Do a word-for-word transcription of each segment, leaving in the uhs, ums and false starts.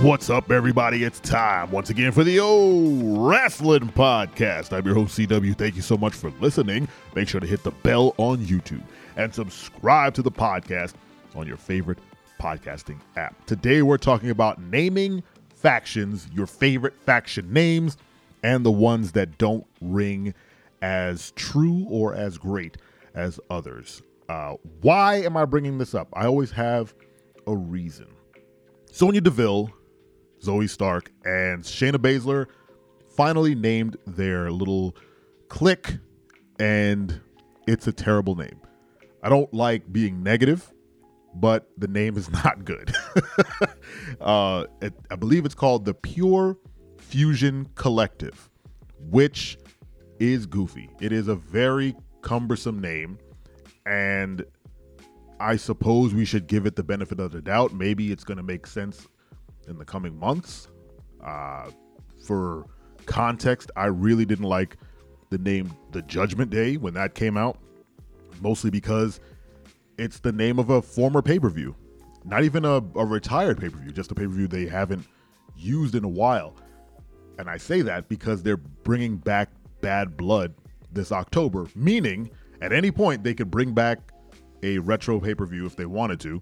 What's up, everybody? It's time once again for the old Wrestling Podcast. I'm your host, C W. Thank you so much for listening. Make sure to hit the bell on YouTube and subscribe to the podcast on your favorite podcasting app. Today, we're talking about naming factions, your favorite faction names, and the ones that don't ring as true or as great as others. Uh, why am I bringing this up? I always have a reason. Sonya Deville, Zoe Stark, and Shayna Baszler finally named their little clique, and it's a terrible name. I don't like being negative, but the name is not good. uh, it, I believe it's called the Pure Fusion Collective, which is goofy. It is a very cumbersome name, and I suppose we should give it the benefit of the doubt. Maybe it's going to make sense in the coming months. Uh, for context, I really didn't like the name The Judgment Day when that came out, mostly because it's the name of a former pay-per-view. Not even a, a retired pay-per-view, just a pay-per-view they haven't used in a while. And I say that because they're bringing back Bad Blood this October, meaning at any point they could bring back a retro pay-per-view if they wanted to.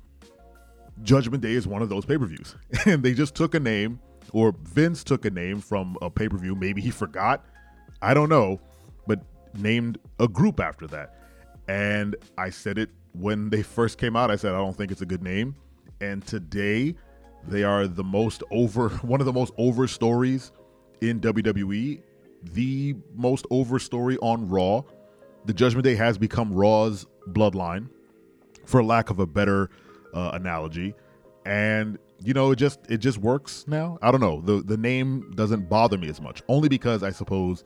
Judgment Day is one of those pay-per-views. And they just took a name, or Vince took a name from a pay-per-view. Maybe he forgot. I don't know. But named a group after that. And I said it when they first came out. I said, I don't think it's a good name. And today, they are the most over, one of the most over stories in W W E. The most over story on Raw. The Judgment Day has become Raw's bloodline, for lack of a better uh, analogy. And, you know, it just it just works now. I don't know. The, the name doesn't bother me as much, only because I suppose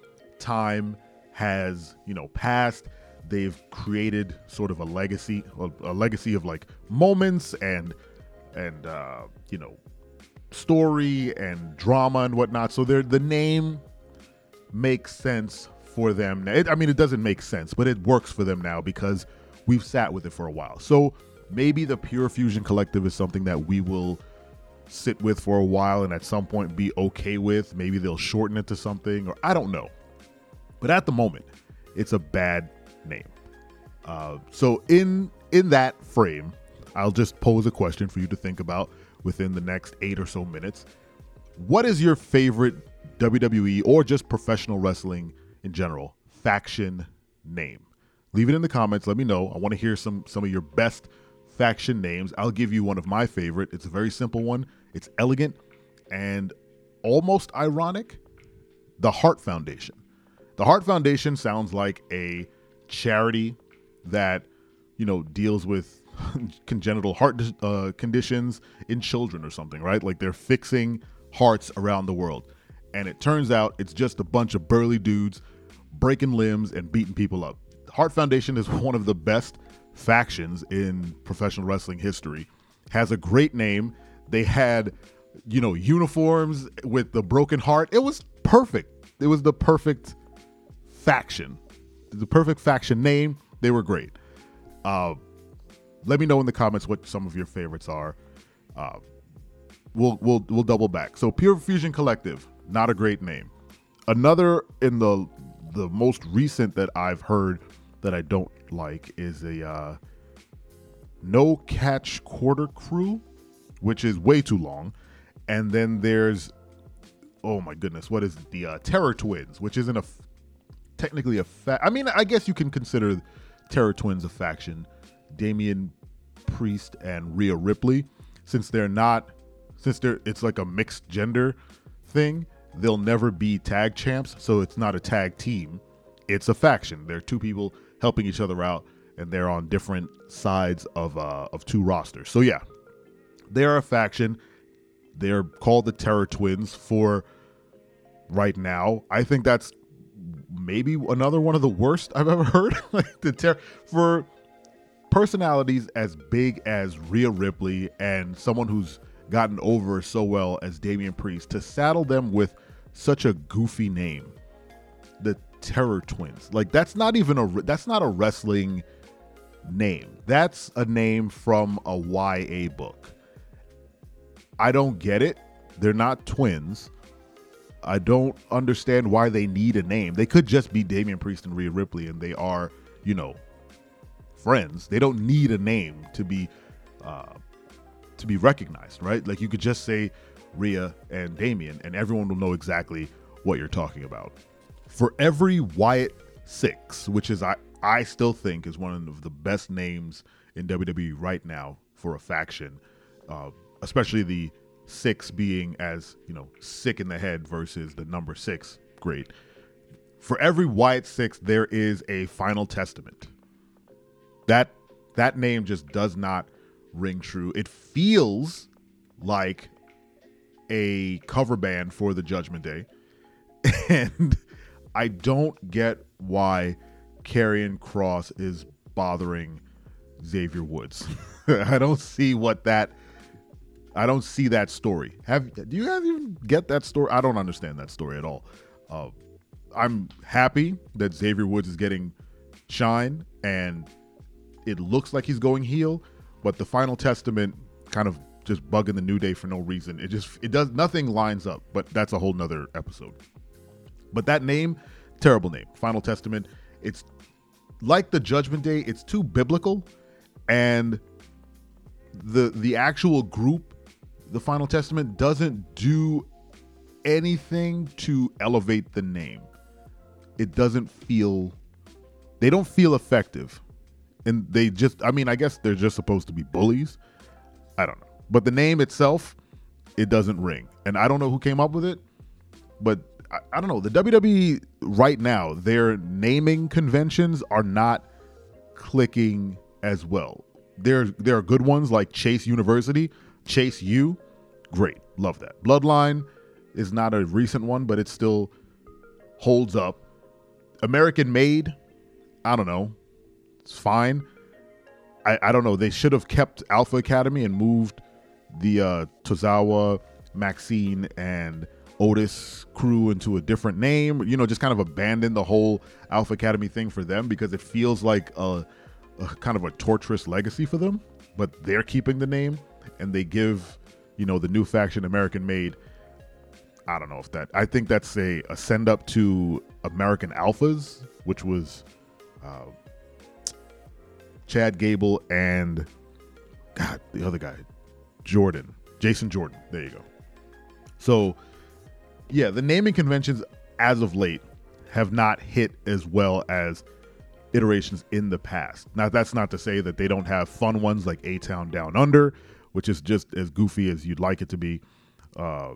time has, you know, passed. They've created sort of a legacy, a legacy of like moments and, and uh, you know, story and drama and whatnot. So they're, the name makes sense for them. It, I mean, it doesn't make sense, but it works for them now because we've sat with it for a while. So maybe the Pure Fusion Collective is something that we will sit with for a while and at some point be okay with. Maybe they'll shorten it to something, or I don't know. But at the moment, it's a bad name. Uh, so in in that frame, I'll just pose a question for you to think about within the next eight or so minutes. What is your favorite W W E or just professional wrestling in general faction name? Leave it in the comments. Let me know. I want to hear some some of your best faction names. I'll give you one of my favorite. It's a very simple one. It's elegant and almost ironic. The Hart Foundation. The Hart Foundation sounds like a charity that, you know, deals with congenital heart uh, conditions in children or something, right? Like they're fixing hearts around the world. And it turns out it's just a bunch of burly dudes breaking limbs and beating people up. Hart Foundation is one of the best factions in professional wrestling history. Has a great name. They had, you know, uniforms with the broken heart. It was perfect. It was the perfect faction. The perfect faction name. They were great. Uh, let me know in the comments what some of your favorites are. Uh, we'll we'll we'll double back. So Pure Fusion Collective. Not a great name. Another in the the most recent that I've heard that I don't like is a uh, No Catch Quarter Crew, which is way too long. And then there's, oh my goodness, what is it? The uh, Terror Twins, which isn't a technically a fa- I mean, I guess you can consider Terror Twins a faction. Damian Priest and Rhea Ripley, since they're not, since they're it's like a mixed gender thing. They'll never be tag champs, so it's not a tag team. It's a faction. They're two people helping each other out, and they're on different sides of uh, of two rosters. So yeah, they're a faction. They're called the Terror Twins for right now. I think that's maybe another one of the worst I've ever heard. Like the ter- for personalities as big as Rhea Ripley and someone who's gotten over so well as Damian Priest, to saddle them with such a goofy name, the Terror Twins. Like that's not even a that's not a wrestling name. That's a name from a Y A book. I don't get it. They're not twins. I don't understand why they need a name. They could just be Damian Priest and Rhea Ripley, and they are, you know, friends. They don't need a name to be uh, to be recognized, right? Like, you could just say Rhea and Damian, and everyone will know exactly what you're talking about. For every Wyatt Six, which is I, I still think is one of the best names in W W E right now for a faction, uh, especially the six being as, you know, sick in the head versus the number six. Great. For every Wyatt Six, there is a Final Testament. That that name just does not ring true. It feels like a cover band for the Judgment Day, and I don't get why Karrion Kross is bothering Xavier Woods. I don't see what that. I don't see that story. Have do you guys even get that story? I don't understand that story at all. Uh, I'm happy that Xavier Woods is getting shine, and it looks like he's going heel. But the Final Testament kind of just bugging the New Day for no reason. It just it does nothing lines up. But that's a whole nother episode. But that name, terrible name, Final Testament. It's like the Judgment Day. It's too biblical, and the the actual group, the Final Testament, doesn't do anything to elevate the name. It doesn't feel, they don't feel effective. And they just, I mean, I guess they're just supposed to be bullies. I don't know. But the name itself, it doesn't ring. And I don't know who came up with it, but I, I don't know. The W W E right now, their naming conventions are not clicking as well. There, there are good ones like Chase University, Chase U. Great. Love that. Bloodline is not a recent one, but it still holds up. American Made, I don't know. It's fine. I, I don't know. They should have kept Alpha Academy and moved the uh, Tozawa, Maxine, and Otis crew into a different name. You know, just kind of abandon the whole Alpha Academy thing for them, because it feels like a, a kind of a torturous legacy for them. But they're keeping the name, and they give, you know, the new faction American Made. I don't know if that, I think that's a, a send up to American Alphas, which was uh, Chad Gable and God, the other guy, Jordan, Jason Jordan. There you go. So yeah, the naming conventions as of late have not hit as well as iterations in the past. Now, that's not to say that they don't have fun ones like A-Town Down Under, which is just as goofy as you'd like it to be. Uh,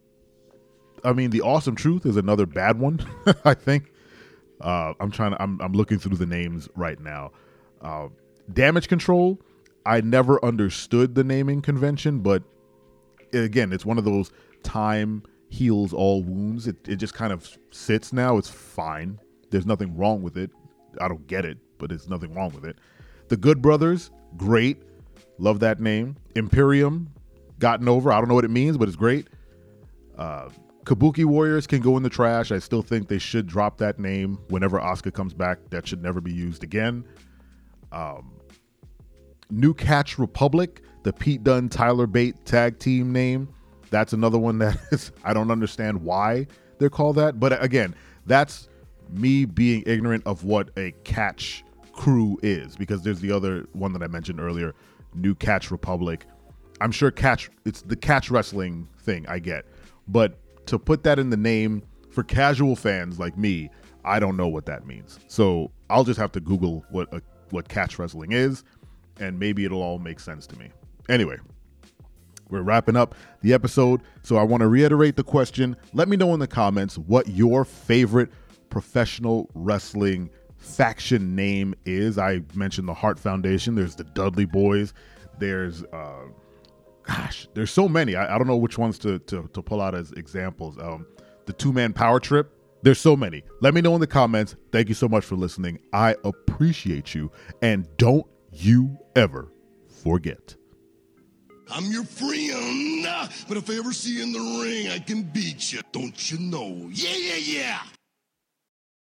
I mean, the Awesome Truth is another bad one, I think. Uh, I'm trying to, I'm, I'm looking through the names right now. Uh, Damage Control, I never understood the naming convention, but again, it's one of those time heals all wounds. It, it just kind of sits now. It's fine. There's nothing wrong with it. I don't get it, but there's nothing wrong with it. The Good Brothers, great. Love that name. Imperium, gotten over. I don't know what it means, but it's great. Uh, Kabuki Warriors can go in the trash. I still think they should drop that name whenever Asuka comes back. That should never be used again. Um, New Catch Republic, the Pete Dunne, Tyler Bate tag team name. That's another one that is, I don't understand why they're called that. But again, that's me being ignorant of what a catch crew is, because there's the other one that I mentioned earlier, New Catch Republic. I'm sure catch, it's the catch wrestling thing, I get. But to put that in the name for casual fans like me, I don't know what that means. So I'll just have to Google what a, what catch wrestling is, and maybe it'll all make sense to me. Anyway, we're wrapping up the episode, so I want to reiterate the question. Let me know in the comments what your favorite professional wrestling faction name is. I mentioned the Hart Foundation. There's the Dudley Boys. There's, uh, gosh, there's so many. I, I don't know which ones to, to, to pull out as examples. Um, the Two-Man Power Trip. There's so many. Let me know in the comments. Thank you so much for listening. I appreciate you. And don't you ever forget. I'm your friend, but if I ever see you in the ring, I can beat you. Don't you know? Yeah, yeah, yeah.